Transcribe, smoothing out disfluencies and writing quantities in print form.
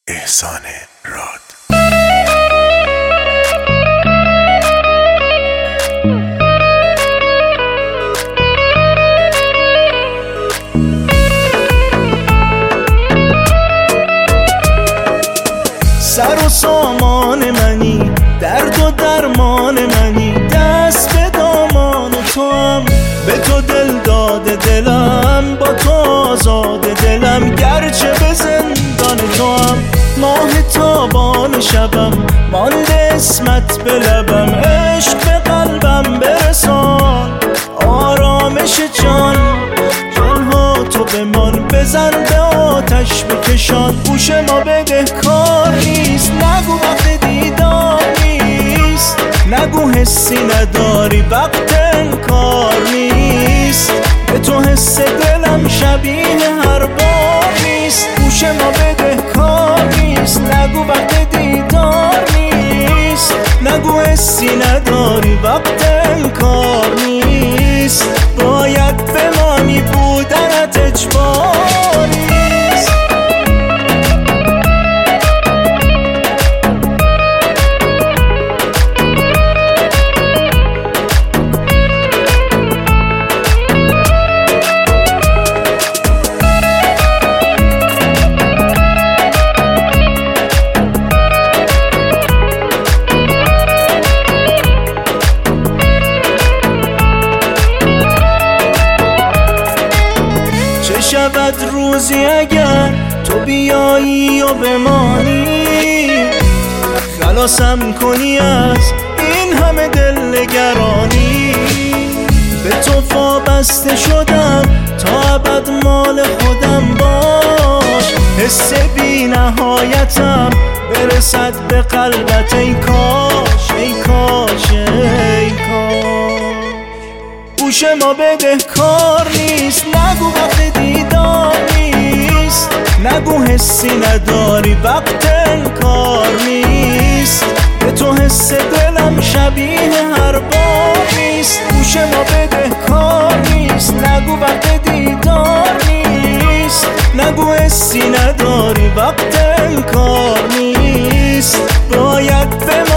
احسان راد. سر و سامان منی، درد و درمان منی، دست به دامان تو هم، به تو دل داده دلم، با تو آزاد دلم، گرچه به زندان تو هم. ماه تابان شبم مانده اسمت به لبم، عشق به قلبم برسان آرامش جان، جانها تو بمان، بزن به آتش بکشان. گوش ما بدهکار نیست، نگو وقت دیدار نیست، نگو حسی نداری وقت انکار نیست، به تو حس دلم شبیه هر بار نیست. گوش ما بدهکار نیست، نگو وقت دیدار نیست، نگو حسی نداری وقت انکار نیست، باید بمانی بودنت اجباری نیست. چه شود روزی اگر تو بیایی و بمانی، خلاصم کنی از این همه دلنگرانی. به تو وابسته شدم تا ابد مال خودم باش، حس بی نهایتم برسد به قلبت. ای کاش ای کاش ای کاش. گوش ما بدهکار نیست، نگو وقت دیدار نیست، نگو حسی نداری وقت انکار نیست، به تو حس دلم شبیه هر بار نیست. گوش ما بدهکار نیست، نگو وقت دیدار نیست، نگو حسی نداری وقت انکار نیست، باید به